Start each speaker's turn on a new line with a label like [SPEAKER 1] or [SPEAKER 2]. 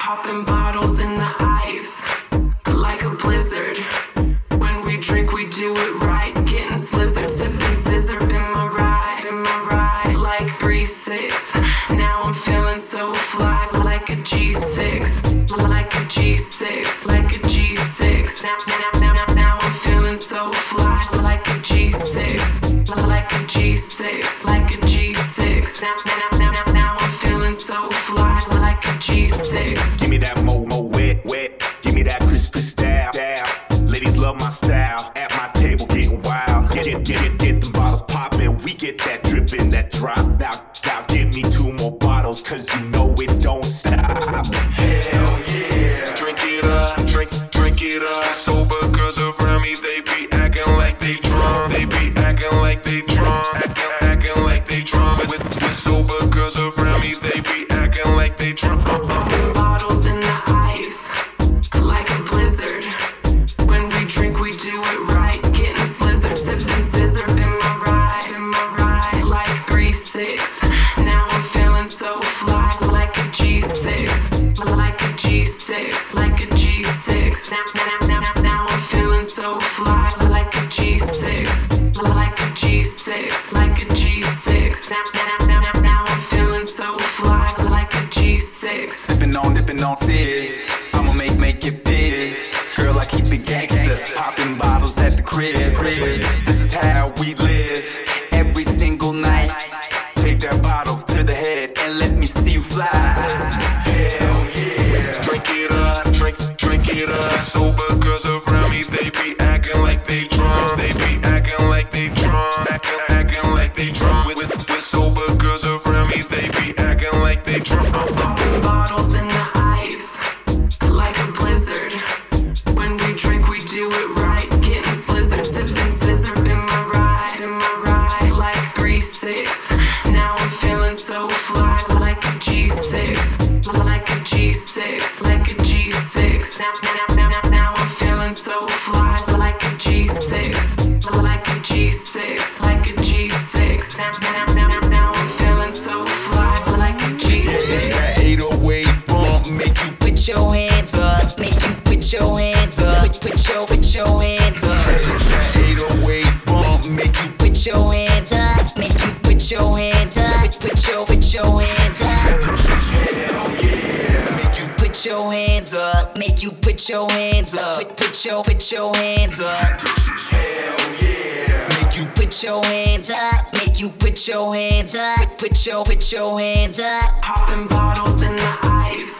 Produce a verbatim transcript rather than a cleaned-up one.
[SPEAKER 1] Popping bottles in the ice, like a blizzard. When we drink, we do it right. Getting slizzard, sipping scissor. Been my ride, been my ride, like three six. Now I'm feeling so fly, like a G six, like a G six, like a G six. Now, now, now, now, now I'm feeling so fly, like a G six, like a G six, like a G six. Now, now, now, now, now I'm feeling so fly, like a G six.
[SPEAKER 2] Give me that mo mo wet wet. Give me that crispy style. style. Ladies love my style. At my table getting wild. Get it, get it, get them bottles poppin'. We get that drippin', that drop. Now, now give me two more bottles, cause you know it don't stop. Hell yeah.
[SPEAKER 3] Drink it up, drink, drink it up. Sober girls around me, they be acting like they drunk. They be acting like they drunk. Acting, acting like they drunk. With, with sober girls around me, they be acting like they drunk.
[SPEAKER 1] Popping bottles in the ice, like a blizzard. When we drink, we do it right. Getting slizzard, sipping scissor. Been my ride, been my ride, like three six. Now I'm feeling so fly, like a G six, like a G six, like a G six. Now, now, now, now, now I'm feeling so fly, like a G six, like a G six, like a G six. Now, now, now, now, now I'm feeling so fly, like a G six.
[SPEAKER 4] Sippin' on, dippin' on sis. I'ma make, make it fit. Girl, I keep it gangsta. Popping bottles at the crib. This is how we live. Every single night. Take that bottle to the head and let me see you fly.
[SPEAKER 3] Hell yeah. Drink it up, drink, drink it up. Sober girls around me, they be acting like they drunk. They be acting like they drunk. Acting, acting like they drunk. With, with, with sober girls around me, they be acting like they drunk.
[SPEAKER 1] Popping bottles in the ice, like a blizzard. When we drink, we do it right. Getting slizzard, sipping scissor. Been my ride, been my ride, like three six. Now I'm feeling so fly, like a G six, like a G six, like a G six. Now, now, now, now, now I'm feeling so fly, like a G six, like a G six, like a G six. Now, now, now, now, now I'm feeling so fly, like a G
[SPEAKER 4] It's
[SPEAKER 1] six.
[SPEAKER 4] that eight oh eight bump, make you
[SPEAKER 5] Put your hands up, make you put your hands up, put, put your, put your hands up,
[SPEAKER 4] It's that eight oh eight bump, make you
[SPEAKER 5] put your hands up, make you put your hands up, put, put your, put your hands up,
[SPEAKER 4] hell yeah. Make you
[SPEAKER 5] put your hands up, make you put your hands up, put, put your, put your hands up,
[SPEAKER 4] hell yeah. Make you
[SPEAKER 5] put your hands up, make you put your hands up, put, put your, put your hands up.
[SPEAKER 1] Popping bottles in the ice,